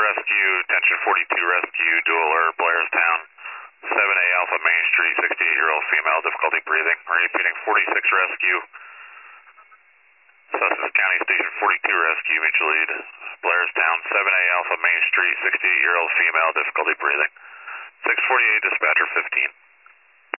rescue, attention 42 rescue, dual alert, Blairstown, 7A Alpha Main Street, 68-year-old female, difficulty breathing. Repeating 46 rescue, Sussex County Station 42 rescue, mutual lead, Blairstown, 7A Alpha Main Street, 68-year-old female, difficulty breathing. 648 dispatcher 15.